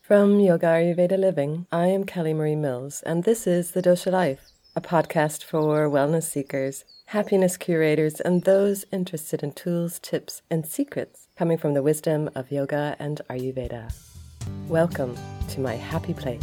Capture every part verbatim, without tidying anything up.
From Yoga Ayurveda Living, I am Kelly Marie Mills, and this is The Dosha Life, a podcast for wellness seekers, happiness curators, and those interested in tools, tips, and secrets coming from the wisdom of yoga and Ayurveda. Welcome to my happy place.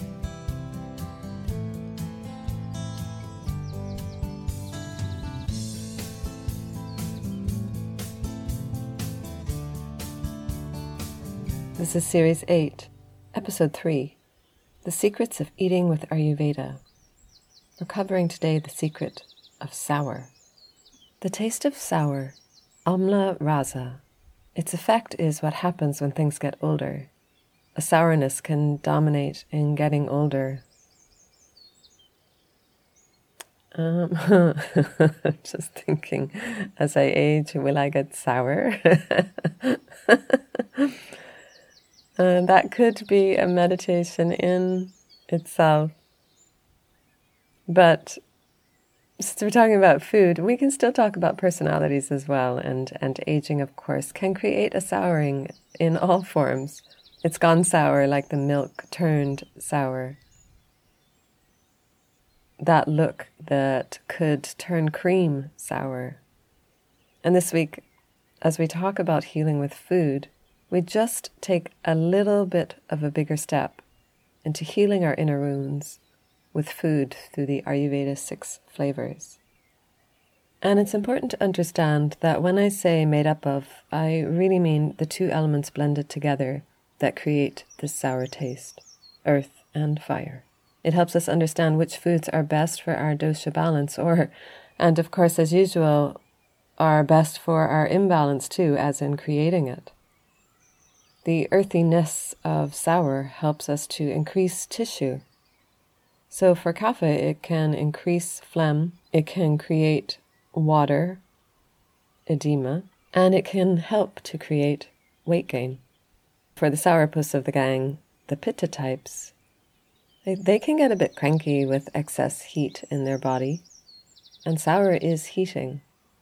This is Series eight. Episode three, The Secrets of Eating with Ayurveda. We're covering today the secret of sour. The taste of sour, amla rasa. Its effect is what happens when things get older. A sourness can dominate in getting older. Um, just thinking, as I age, will I get sour? Uh, that could be a meditation in itself. But since we're talking about food, we can still talk about personalities as well. And, and aging, of course, can create a souring in all forms. It's gone sour like the milk turned sour. That look that could turn cream sour. And this week, as we talk about healing with food, we just take a little bit of a bigger step into healing our inner wounds with food through the Ayurveda six flavors. And it's important to understand that when I say made up of, I really mean the two elements blended together that create this sour taste, earth and fire. It helps us understand which foods are best for our dosha balance, or, and of course as usual, are best for our imbalance too, as in creating it. The earthiness of sour helps us to increase tissue. So for kapha, it can increase phlegm, it can create water, edema, and it can help to create weight gain. For the sourpuss of the gang, the pitta types, they, they can get a bit cranky with excess heat in their body, and sour is heating.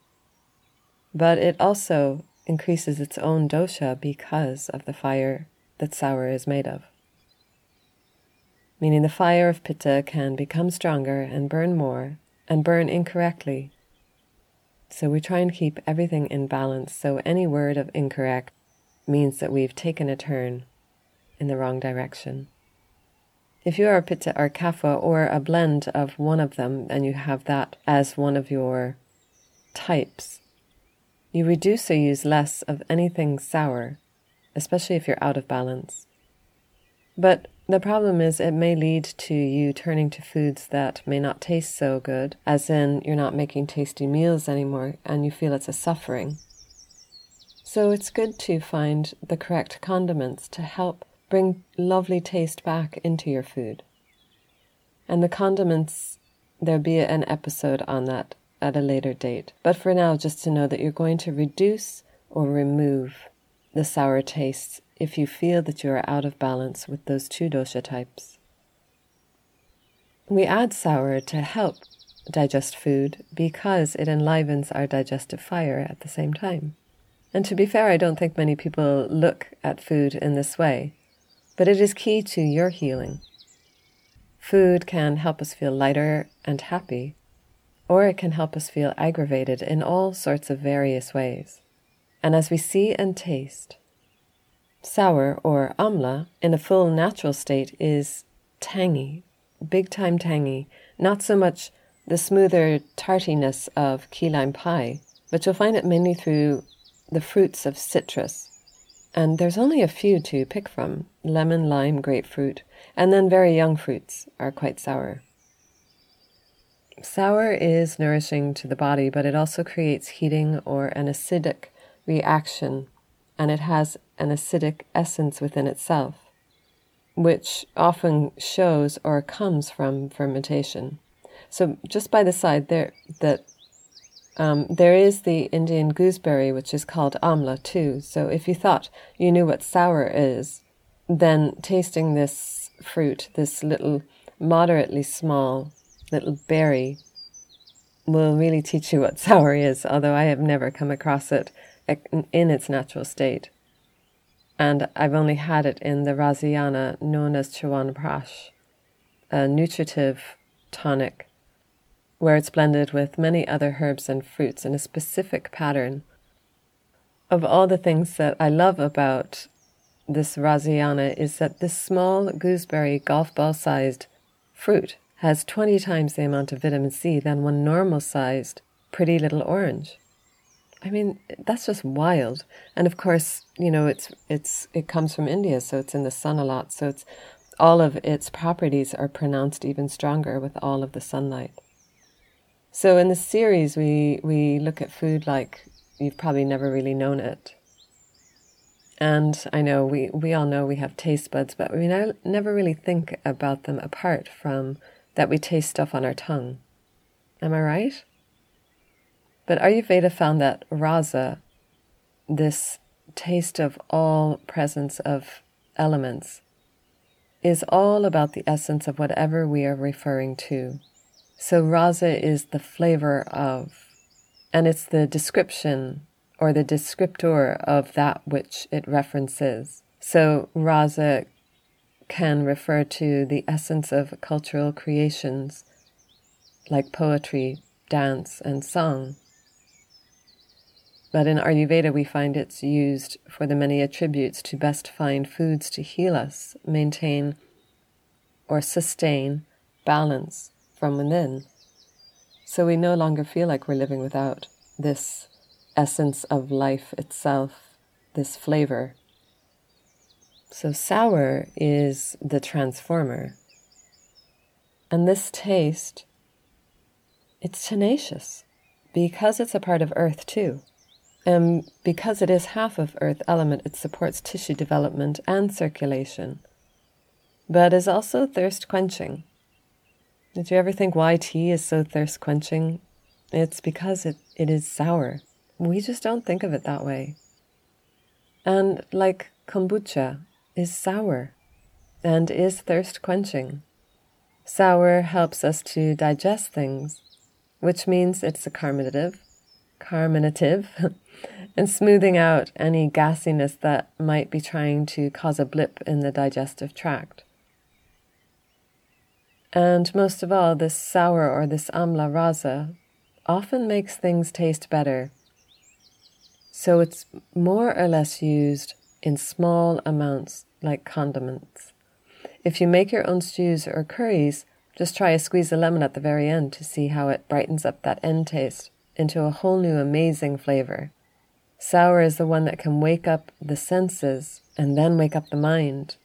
But it also increases its own dosha because of the fire that sour is made of. Meaning the fire of pitta can become stronger and burn more and burn incorrectly. So we try and keep everything in balance, so any word of incorrect means that we've taken a turn in the wrong direction. If you are a pitta or kapha or a blend of one of them and you have that as one of your types, you reduce or use less of anything sour, especially if you're out of balance. But the problem is it may lead to you turning to foods that may not taste so good, as in you're not making tasty meals anymore and you feel it's a suffering. So it's good to find the correct condiments to help bring lovely taste back into your food. And the condiments, there'll be an episode on that at a later date. But for now, just to know that you're going to reduce or remove the sour tastes if you feel that you are out of balance with those two dosha types. We add sour to help digest food because it enlivens our digestive fire at the same time. And to be fair, I don't think many people look at food in this way, but it is key to your healing. Food can help us feel lighter and happy, or it can help us feel aggravated in all sorts of various ways. And as we see and taste, sour or amla in a full natural state is tangy, big time tangy, not so much the smoother tartiness of key lime pie, but you'll find it mainly through the fruits of citrus. And there's only a few to pick from: lemon, lime, grapefruit, and then very young fruits are quite sour. Sour is nourishing to the body, but it also creates heating or an acidic reaction, and it has an acidic essence within itself, which often shows or comes from fermentation. So just by the side there, that um, there is the Indian gooseberry, which is called amla too. So if you thought you knew what sour is, then tasting this fruit, this little moderately small little berry, will really teach you what sour is, although I have never come across it in its natural state. and I've only had it in the Rasayana known as Chyawanprash, a nutritive tonic where it's blended with many other herbs and fruits in a specific pattern. Of all the things that I love about this Rasayana is that this small gooseberry golf ball sized fruit has twenty times the amount of vitamin C than one normal sized pretty little orange. I mean, that's just wild. And of course, you know, it's it's it comes from India, so it's in the sun a lot. So it's all of its properties are pronounced even stronger with all of the sunlight. So in this series, we we look at food like you've probably never really known it. And I know we, we all know we have taste buds, but we ne- never really think about them apart from that we taste stuff on our tongue. Am I right? But Ayurveda found that rasa, this taste of all presence of elements, is all about the essence of whatever we are referring to. So rasa is the flavor of, and it's the description or the descriptor of that which it references. So rasa can refer to the essence of cultural creations like poetry, dance, and song. But in Ayurveda we find it's used for the many attributes to best find foods to heal us, maintain or sustain balance from within. So we no longer feel like we're living without this essence of life itself, this flavor. So sour is the transformer. And this taste, it's tenacious because it's a part of earth too. And because it is half of earth element, it supports tissue development and circulation, but is also thirst quenching. Did you ever think why tea is so thirst quenching? It's because it, it is sour. We just don't think of it that way. And like kombucha is sour and is thirst quenching. Sour helps us to digest things, which means it's a carminative, carminative, and smoothing out any gassiness that might be trying to cause a blip in the digestive tract. And most of all, this sour or this amla rasa often makes things taste better. So it's more or less used in small amounts like condiments. If you make your own stews or curries, just try a squeeze of lemon at the very end to see how it brightens up that end taste into a whole new amazing flavor. Sour is the one that can wake up the senses and then wake up the mind.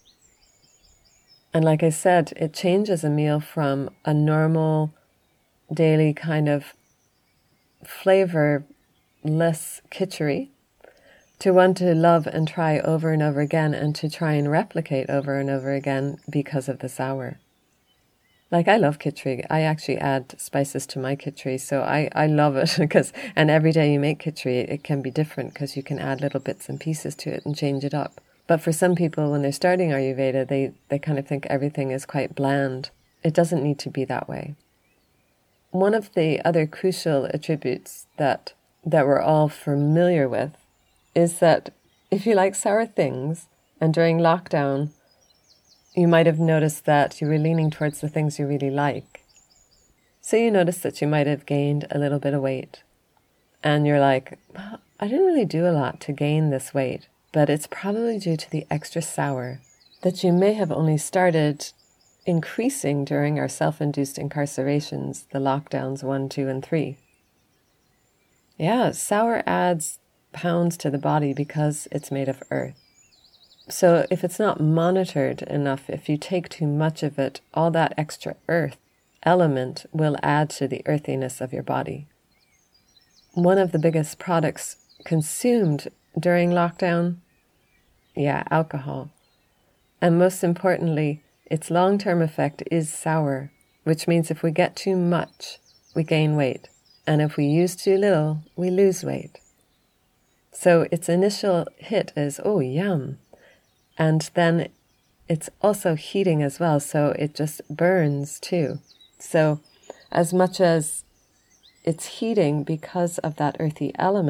And like I said, it changes a meal from a normal, daily kind of flavorless khichdi to one to love and try over and over again and to try and replicate over and over again because of the sour. Like, I love khichdi. I actually add spices to my khichdi, so I, I love it because, and every day you make khichdi, it can be different because you can add little bits and pieces to it and change it up. But for some people, when they're starting Ayurveda, they, they kind of think everything is quite bland. It doesn't need to be that way. One of the other crucial attributes that that we're all familiar with is that if you like sour things, and during lockdown, you might have noticed that you were leaning towards the things you really like. So you noticed that you might have gained a little bit of weight. And you're like, well, I didn't really do a lot to gain this weight, but it's probably due to the extra sour that you may have only started increasing during our self-induced incarcerations, the lockdowns one, two, and three. Yeah, sour adds pounds to the body because it's made of earth. So if it's not monitored enough, if you take too much of it, all that extra earth element will add to the earthiness of your body. One of the biggest products consumed during lockdown, yeah, alcohol. And most importantly, its long-term effect is sour, which means if we get too much, we gain weight. And if we use too little, we lose weight. So its initial hit is, oh, yum. And then it's also heating as well, so it just burns too. So as much as it's heating because of that earthy element,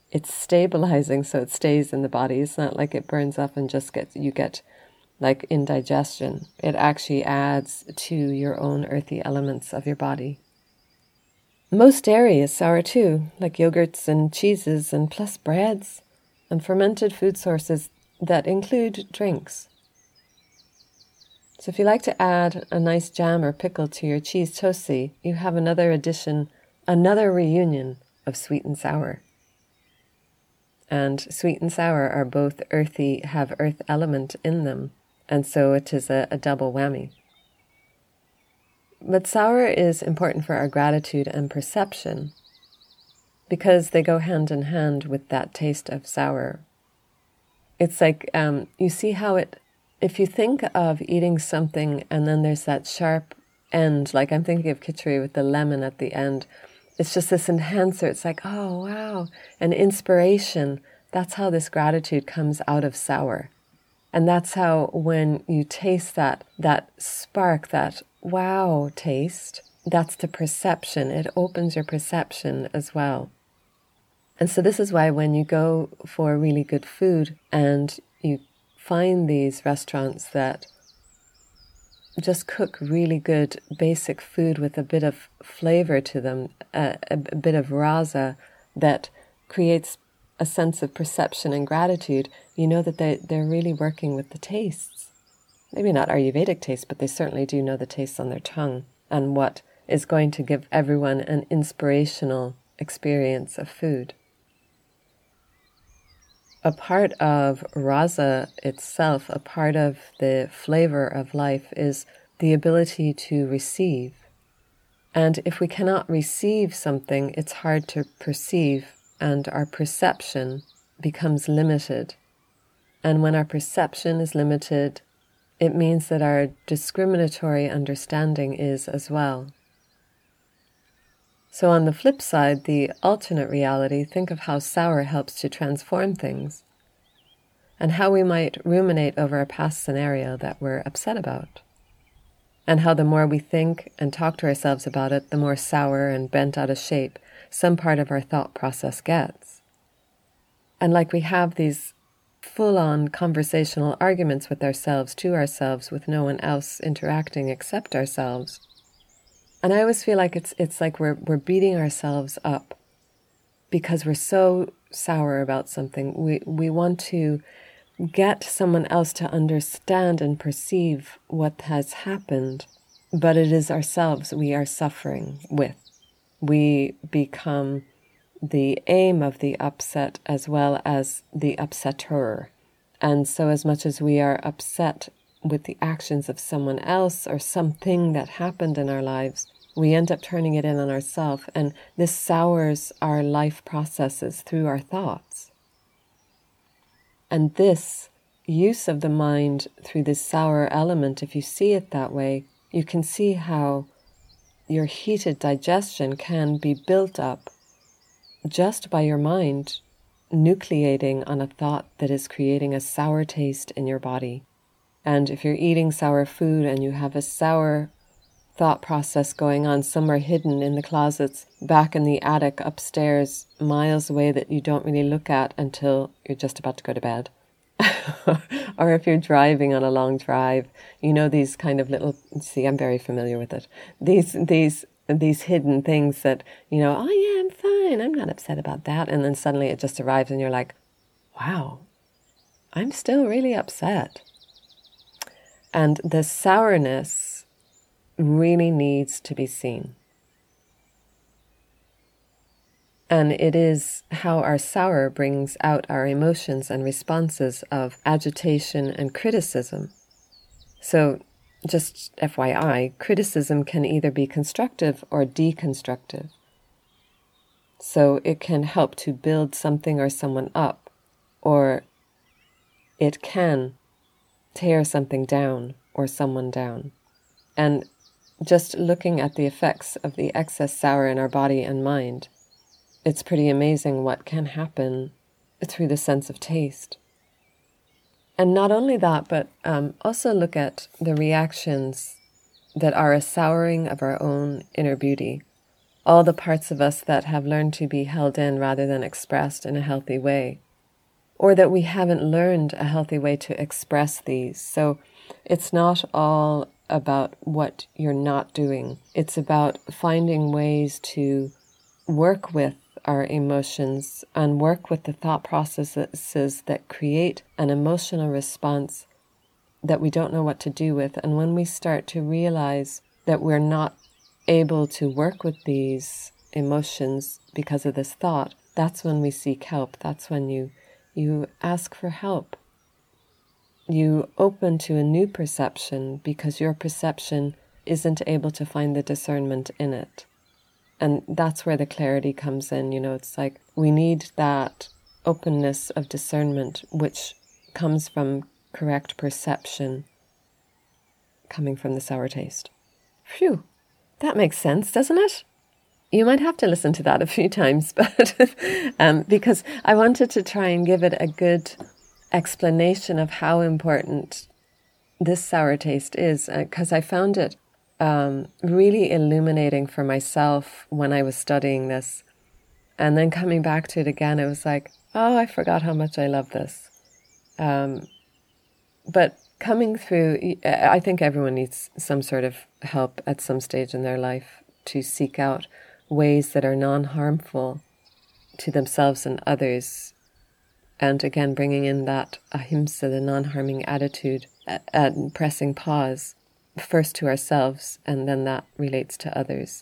it's stabilizing, so it stays in the body. It's not like it burns up and just gets, you get like indigestion. It actually adds to your own earthy elements of your body. Most dairy is sour too, like yogurts and cheeses, and plus breads and fermented food sources that include drinks. So if you like to add a nice jam or pickle to your cheese toasty, you have another addition, another reunion of sweet and sour. And sweet and sour are both earthy, have earth element in them, and so it is a, a double whammy. But sour is important for our gratitude and perception because they go hand in hand with that taste of sour. It's like, um, you see how it, if you think of eating something and then there's that sharp end, like I'm thinking of khichdi with the lemon at the end, it's just this enhancer. It's like, oh, wow, an inspiration. That's how this gratitude comes out of sour. And that's how when you taste that, that spark, that wow taste, that's the perception. It opens your perception as well. And so this is why when you go for really good food and you find these restaurants that just cook really good basic food with a bit of flavor to them, a, a, a bit of rasa that creates a sense of perception and gratitude, you know that they, they're really working with the tastes. Maybe not Ayurvedic tastes, but they certainly do know the tastes on their tongue and what is going to give everyone an inspirational experience of food. A part of rasa itself, a part of the flavor of life, is the ability to receive. And if we cannot receive something, it's hard to perceive, and our perception becomes limited. And when our perception is limited, it means that our discriminatory understanding is as well. So on the flip side, the alternate reality, think of how sour helps to transform things and how we might ruminate over a past scenario that we're upset about. And how the more we think and talk to ourselves about it, the more sour and bent out of shape some part of our thought process gets. And like we have these full-on conversational arguments with ourselves, to ourselves, with no one else interacting except ourselves. And I always feel like it's it's like we're we're beating ourselves up because we're so sour about something. We we want to get someone else to understand and perceive what has happened, but it is ourselves we are suffering with. We become the aim of the upset as well as the upsetter. And so as much as we are upset with the actions of someone else or something that happened in our lives, we end up turning it in on ourselves, and this sours our life processes through our thoughts. And this use of the mind through this sour element, if you see it that way, you can see how your heated digestion can be built up just by your mind nucleating on a thought that is creating a sour taste in your body. And if you're eating sour food and you have a sour thought process going on somewhere hidden in the closets, back in the attic upstairs, miles away, that you don't really look at until you're just about to go to bed. Or if you're driving on a long drive, you know, these kind of little, see, I'm very familiar with it. These, these, these hidden things that, you know, oh yeah, I'm fine, I'm not upset about that. And then suddenly it just arrives and you're like, wow, I'm still really upset. And the sourness really needs to be seen. And it is how our sour brings out our emotions and responses of agitation and criticism. So just F Y I, criticism can either be constructive or deconstructive. So it can help to build something or someone up, or it can tear something down or someone down. And just looking at the effects of the excess sour in our body and mind, it's pretty amazing what can happen through the sense of taste. And not only that, but um, also look at the reactions that are a souring of our own inner beauty. all the parts of us that have learned to be held in rather than expressed in a healthy way, or that we haven't learned a healthy way to express these. So it's not all about what you're not doing. It's about finding ways to work with our emotions and work with the thought processes that create an emotional response that we don't know what to do with. And when we start to realize that we're not able to work with these emotions because of this thought, that's when we seek help. That's when you you ask for help. You open to a new perception because your perception isn't able to find the discernment in it. And that's where the clarity comes in. You know, it's like we need that openness of discernment, which comes from correct perception, coming from the sour taste. Phew, that makes sense, doesn't it? You might have to listen to that a few times, but um, because I wanted to try and give it a good explanation of how important this sour taste is, because uh, I found it um, really illuminating for myself when I was studying this. And then coming back to it again, it was like, oh, I forgot how much I love this. Um, but coming through, I think everyone needs some sort of help at some stage in their life to seek out ways that are non-harmful to themselves and others. And again, bringing in that ahimsa, the non-harming attitude, and pressing pause, first to ourselves, and then that relates to others.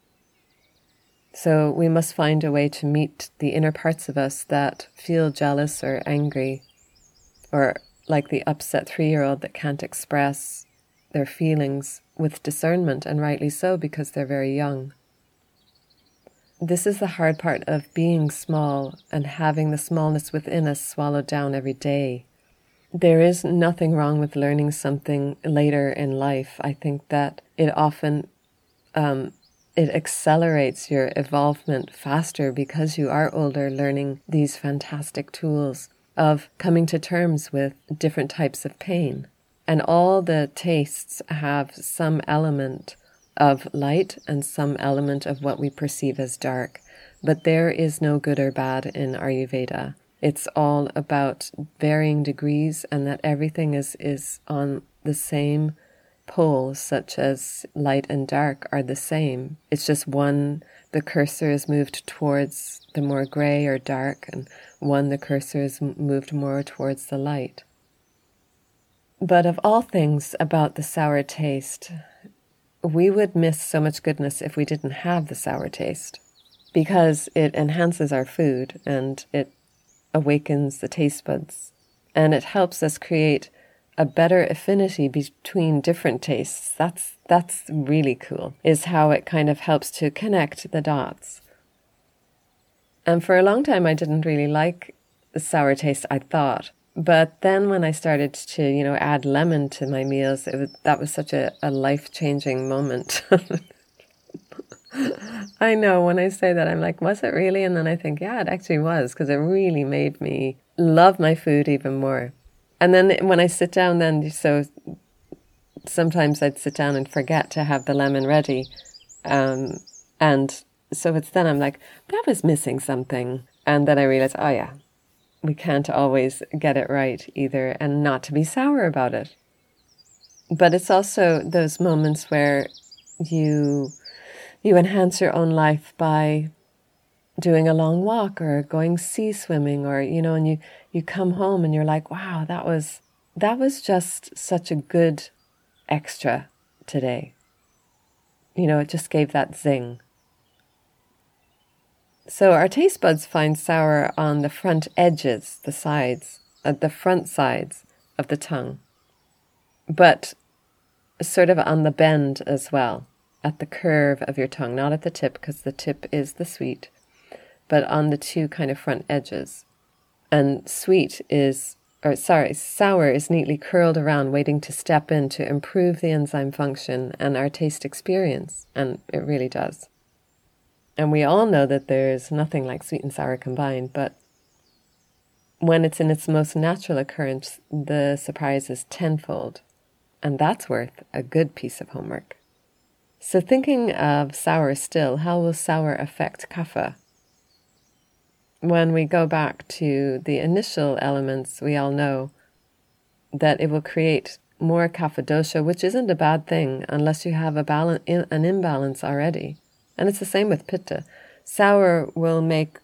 So we must find a way to meet the inner parts of us that feel jealous or angry, or like the upset three-year-old that can't express their feelings with discernment, and rightly so, because they're very young. This is the hard part of being small and having the smallness within us swallowed down every day. There is nothing wrong with learning something later in life. I think that it often um, it accelerates your evolvement faster because you are older, learning these fantastic tools of coming to terms with different types of pain. And all the tastes have some element of light and some element of what we perceive as dark. But there is no good or bad in Ayurveda. It's all about varying degrees, and that everything is, is on the same pole, such as light and dark are the same. It's just one, the cursor is moved towards the more gray or dark, and one, the cursor is moved more towards the light. But of all things about the sour taste, we would miss so much goodness if we didn't have the sour taste, because it enhances our food and it awakens the taste buds, and it helps us create a better affinity between different tastes. That's that's really cool, is how it kind of helps to connect the dots. And for a long time, I didn't really like the sour taste, I thought. But then when I started to, you know, add lemon to my meals, it was, that was such a, a life-changing moment. I know, when I say that, I'm like, was it really? And then I think, yeah, it actually was, because it really made me love my food even more. And then when I sit down then, so sometimes I'd sit down and forget to have the lemon ready. Um, and so it's then I'm like, that was missing something. And then I realized, oh yeah, we can't always get it right either, and not to be sour about it. But it's also those moments where you you enhance your own life by doing a long walk or going sea swimming, or, you know, and you, you come home and you're like, wow, that was that was just such a good extra today. You know, it just gave that zing. So our taste buds find sour on the front edges, the sides, at the front sides of the tongue, but sort of on the bend as well, at the curve of your tongue, not at the tip, because the tip is the sweet, but on the two kind of front edges. And sweet is, or sorry, sour is neatly curled around, waiting to step in to improve the enzyme function and our taste experience, and it really does. And we all know that there's nothing like sweet and sour combined, but when it's in its most natural occurrence, the surprise is tenfold. And that's worth a good piece of homework. So thinking of sour still, how will sour affect kapha? When we go back to the initial elements, we all know that it will create more kapha dosha, which isn't a bad thing unless you have a balance, an imbalance already. And it's the same with pitta. Sour will make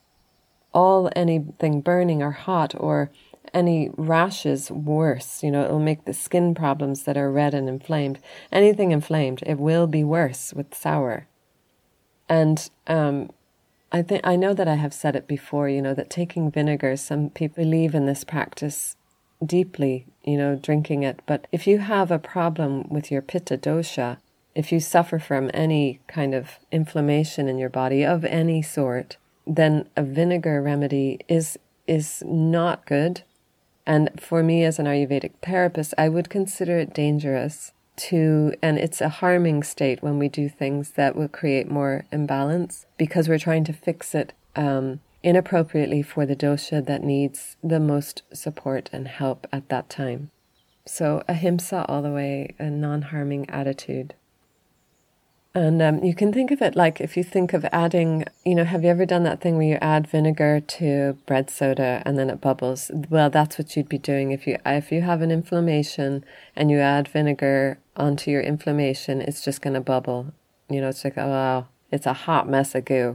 all anything burning or hot or any rashes worse. You know, it'll make the skin problems that are red and inflamed. Anything inflamed, it will be worse with sour. And um, I think I know that I have said it before, you know, that taking vinegar, some people believe in this practice deeply, you know, drinking it. But if you have a problem with your pitta dosha, if you suffer from any kind of inflammation in your body of any sort, then a vinegar remedy is is not good. And for me as an Ayurvedic therapist, I would consider it dangerous to, and it's a harming state when we do things that will create more imbalance because we're trying to fix it um, inappropriately for the dosha that needs the most support and help at that time. So ahimsa all the way, a non-harming attitude. And um, you can think of it like if you think of adding, you know, have you ever done that thing where you add vinegar to bread soda and then it bubbles? Well, that's what you'd be doing if you if you have an inflammation and you add vinegar onto your inflammation, it's just going to bubble. You know, it's like, oh, wow, it's a hot mess of goo.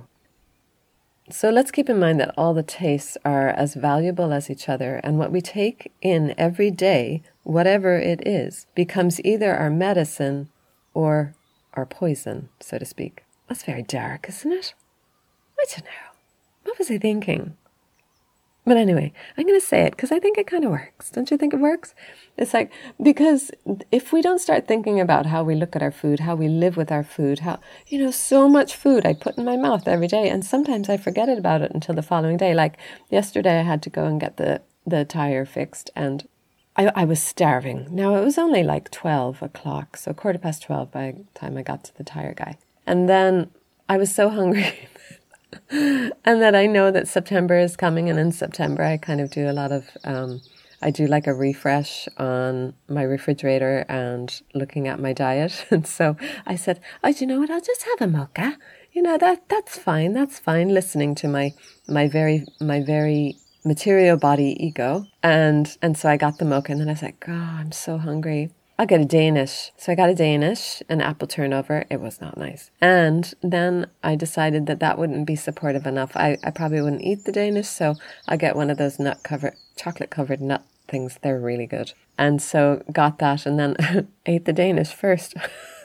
So let's keep in mind that all the tastes are as valuable as each other, and what we take in every day, whatever it is, becomes either our medicine or our poison, so to speak. That's very dark, isn't it? I don't know. What was I thinking? But anyway, I'm going to say it because I think it kind of works. Don't you think it works? It's like, because if we don't start thinking about how we look at our food, how we live with our food, how, you know, so much food I put in my mouth every day, and sometimes I forget about it until the following day. Like yesterday I had to go and get the, the tire fixed, and I, I was starving. Now, it was only like twelve o'clock, so quarter past twelve by the time I got to the tire guy. And then I was so hungry. And that I know that September is coming, and in September I kind of do a lot of, um, I do like a refresh on my refrigerator and looking at my diet. And so I said, oh, do you know what, I'll just have a mocha. You know, that that's fine, that's fine, listening to my my very, my very material body ego. And and so I got the mocha, and then I was like, oh, I'm so hungry. I'll get a Danish. So I got a Danish, an apple turnover. It was not nice. And then I decided that that wouldn't be supportive enough. I, I probably wouldn't eat the Danish, so I'll get one of those nut covered, chocolate covered nut things. They're really good. And so got that, and then ate the Danish first.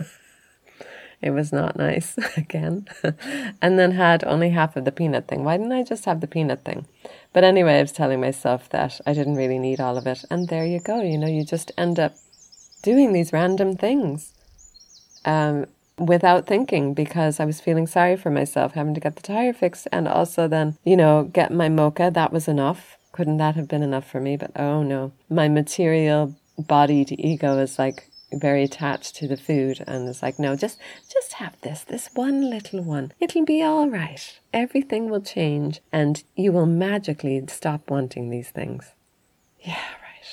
It was not nice again. And then had only half of the peanut thing. Why didn't I just have the peanut thing? But anyway, I was telling myself that I didn't really need all of it. And there you go. You know, you just end up doing these random things um, without thinking, because I was feeling sorry for myself, having to get the tire fixed, and also then, you know, get my mocha. That was enough. Couldn't that have been enough for me? But oh no, my material bodied ego is like very attached to the food, and it's like, no, just just have this, this one little one. It'll be all right. Everything will change, and you will magically stop wanting these things. Yeah, right.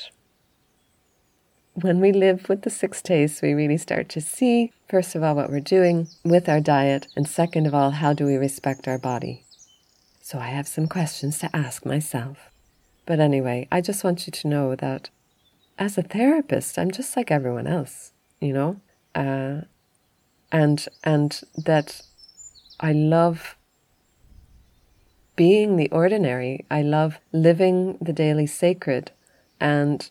When we live with the six tastes, we really start to see, first of all, what we're doing with our diet, and second of all, how do we respect our body? So I have some questions to ask myself. But anyway, I just want you to know that as a therapist, I'm just like everyone else, you know, uh, and and that I love being the ordinary. I love living the daily sacred, and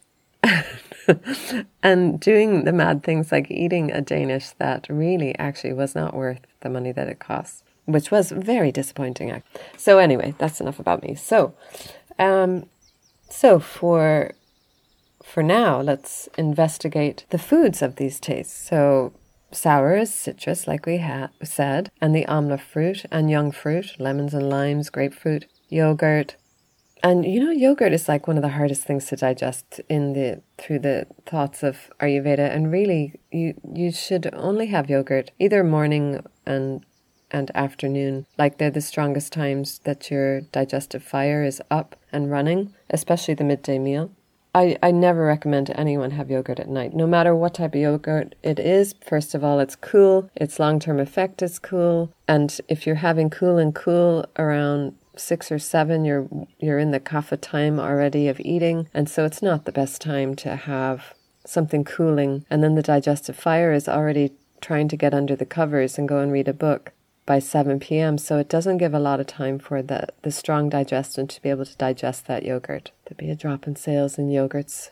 and doing the mad things like eating a Danish that really actually was not worth the money that it costs, which was very disappointing. So anyway, that's enough about me. So, um, so for for now, let's investigate the foods of these tastes. So sour is citrus, like we ha- said, and the amla fruit and young fruit, lemons and limes, grapefruit, yogurt. And, you know, yogurt is like one of the hardest things to digest in the through the thoughts of Ayurveda. And really, you you should only have yogurt either morning and and afternoon. Like they're the strongest times that your digestive fire is up and running, especially the midday meal. I, I never recommend anyone have yogurt at night, no matter what type of yogurt it is. First of all, it's cool. Its long-term effect is cool. And if you're having cool and cool around six or seven, you're you're in the kapha time already of eating. And so it's not the best time to have something cooling. And then the digestive fire is already trying to get under the covers and go and read a book by seven p.m. So it doesn't give a lot of time for the, the strong digestion to be able to digest that yogurt. There'd be a drop in sales in yogurts.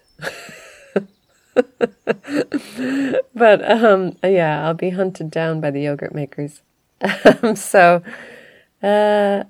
But um, yeah, I'll be hunted down by the yogurt makers. so, uh,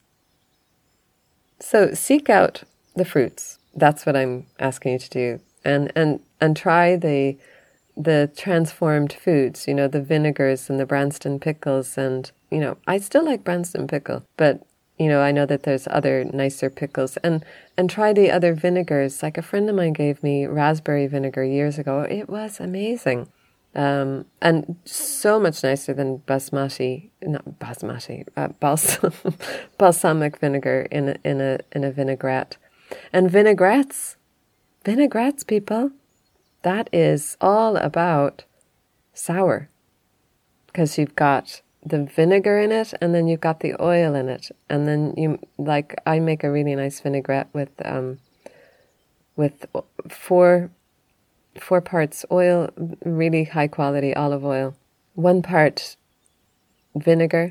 so seek out the fruits. That's what I'm asking you to do, and and and try the the transformed foods. You know, the vinegars and the Branston pickles, and you know, I still like Branston pickle, but you know, I know that there's other nicer pickles, and and try the other vinegars. Like a friend of mine gave me raspberry vinegar years ago. It was amazing. Um, and so much nicer than basmati, not basmati, uh, balsam, balsamic vinegar in a, in a in a vinaigrette. And vinaigrettes, vinaigrettes, people, that is all about sour, because you've got the vinegar in it, and then you've got the oil in it, and then you like I make a really nice vinaigrette with um with four. Four parts oil, really high quality olive oil, one part vinegar,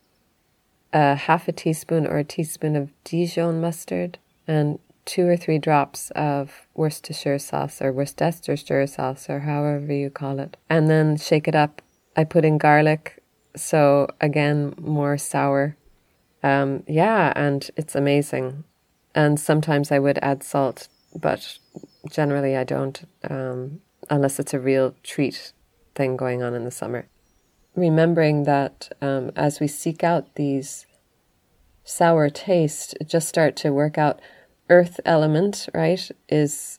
a half a teaspoon or a teaspoon of Dijon mustard, and two or three drops of Worcestershire sauce or Worcestershire sauce or however you call it. And then shake it up. I put in garlic, so again, more sour. Um, yeah, and it's amazing. And sometimes I would add salt, but generally I don't, um, unless it's a real treat thing going on in the summer. Remembering that um, as we seek out these sour tastes, just start to work out earth element, right, is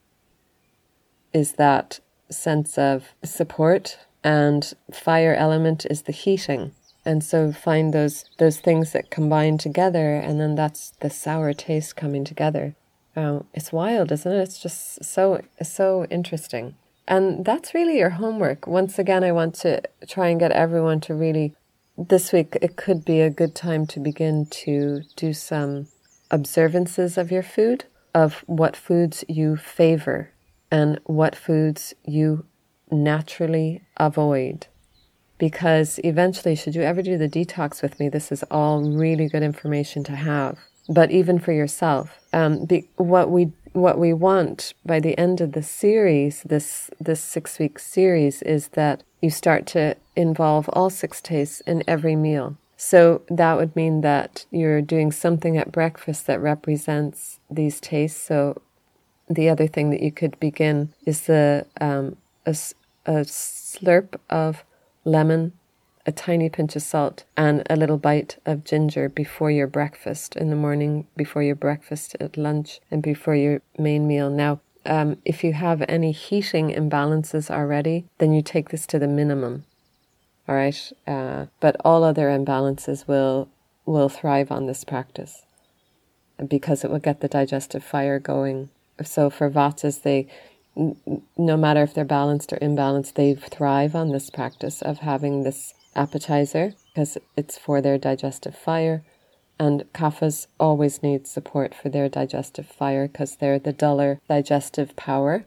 is that sense of support, and fire element is the heating. And so find those those things that combine together, and then that's the sour taste coming together. Um, it's wild, isn't it? It's just so, so interesting. And that's really your homework. Once again, I want to try and get everyone to really, this week, it could be a good time to begin to do some observances of your food, of what foods you favor and what foods you naturally avoid. Because eventually, should you ever do the detox with me, this is all really good information to have. But even for yourself, um, be, what we what we want by the end of the series, this this six week series, is that you start to involve all six tastes in every meal. So that would mean that you're doing something at breakfast that represents these tastes. So the other thing that you could begin is the um, a, a slurp of lemon, a tiny pinch of salt, and a little bite of ginger before your breakfast in the morning, before your breakfast at lunch, and before your main meal. Now, um, if you have any heating imbalances already, then you take this to the minimum. All right, uh, but all other imbalances will will thrive on this practice because it will get the digestive fire going. So for vatas, they, no matter if they're balanced or imbalanced, they thrive on this practice of having this appetizer because it's for their digestive fire. And kaphas always need support for their digestive fire because they're the duller digestive power.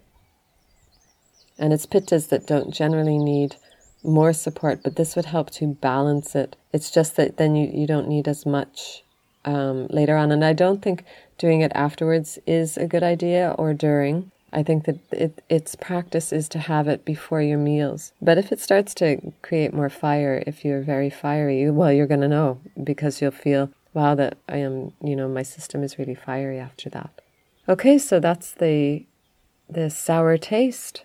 And it's pittas that don't generally need more support, but this would help to balance it. It's just that then you, you don't need as much um, later on. And I don't think doing it afterwards is a good idea or during. I think that it, its practice is to have it before your meals. But if it starts to create more fire, if you're very fiery, well, you're going to know because you'll feel, wow, that I am, you know, my system is really fiery after that. Okay, so that's the the sour taste.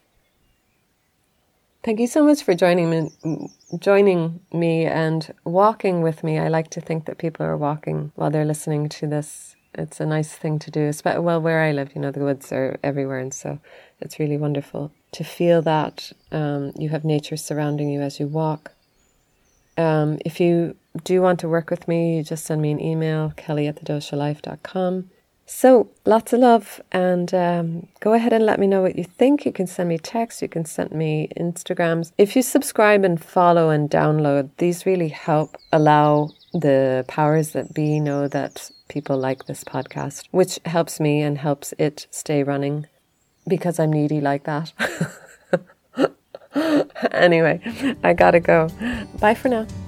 Thank you so much for joining me, joining me and walking with me. I like to think that people are walking while they're listening to this. It's a nice thing to do. Well, where I live, you know, the woods are everywhere, and so it's really wonderful to feel that um, you have nature surrounding you as you walk. Um, if you do want to work with me, you just send me an email, kelly at the dosha life dot com. So lots of love, and um, go ahead and let me know what you think. You can send me texts, you can send me Instagrams. If you subscribe and follow and download, these really help allow the powers that be know that people like this podcast, which helps me and helps it stay running because I'm needy like that. Anyway, I gotta go. Bye for now.